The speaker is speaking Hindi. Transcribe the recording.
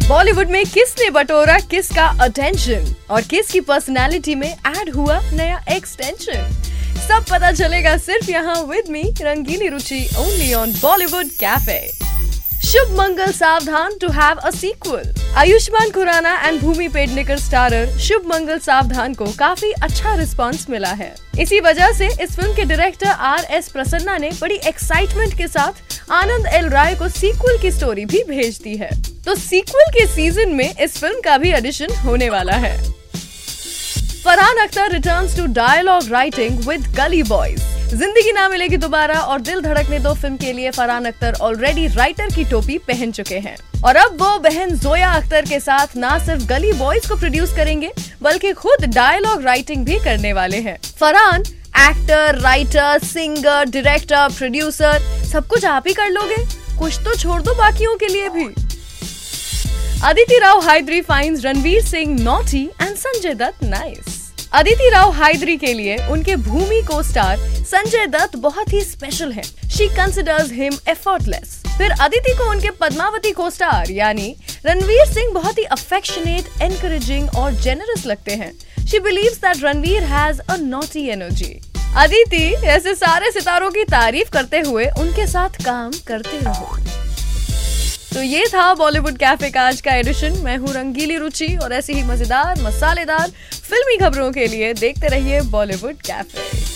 बॉलीवुड में किसने बटोरा किसका अटेंशन और किसकी पर्सनालिटी में ऐड हुआ नया एक्सटेंशन, सब पता चलेगा सिर्फ यहाँ with me Rangeeli Ruchi only on Bollywood cafe. Shubh Mangal Saavdhan to have a sequel. Ayushmann Khurrana and Bhumi Pednekar starrer Shubh Mangal Saavdhan को काफी अच्छा रिस्पांस मिला है। इसी वजह से इस फिल्म के डायरेक्टर RS प्रसन्ना ने बड़ी एक्साइटमेंट के साथ आनंद एल राय को सीक्वल की स्टोरी भी भेज दी है। तो सीक्वल के सीजन में इस फिल्म का भी एडिशन होने वाला है। Farhan Akhtar returns to dialogue writing with Gully boys. Zindagi Na मिलेगी दोबारा और दिल धड़कने दो फिल्म के लिए फरहान अख्तर ऑलरेडी राइटर की टोपी पहन चुके हैं और अब वो बहन जोया अख्तर के साथ ना सिर्फ गली बॉयज को प्रोड्यूस करेंगे बल्कि खुद डायलॉग राइटिंग भी करने वाले हैं। Farhan actor, writer, singer, director, producer सब कुछ आप ही कर लोगे, कुछ तो छोड़ दो बाकियों के लिए भी। Aditi Rao Hydari finds Ranveer Singh naughty and Sanjay Dutt nice. Aditi Rao Hydari के लिए उनके भूमि को स्टार संजय दत्त बहुत ही स्पेशल हैं। She considers him effortless. फिर अदिति को उनके पद्मावती को स्टार यानी रणवीर सिंह बहुत ही अफेक्शनेट, एनकरेजिंग और जेनरस लगते हैं। She believes that Ranveer has a naughty energy. Aditi ऐसे सारे सितारों की तारीफ करते हुए उनके साथ काम करते रहो। तो ये था बॉलीवुड कैफे का आज का एडिशन। मैं हूँ रंगीली रुचि और ऐसी ही मजेदार, मसालेदार फिल्मी खबरों के लिए देखते रहिए बॉलीवुड कैफे।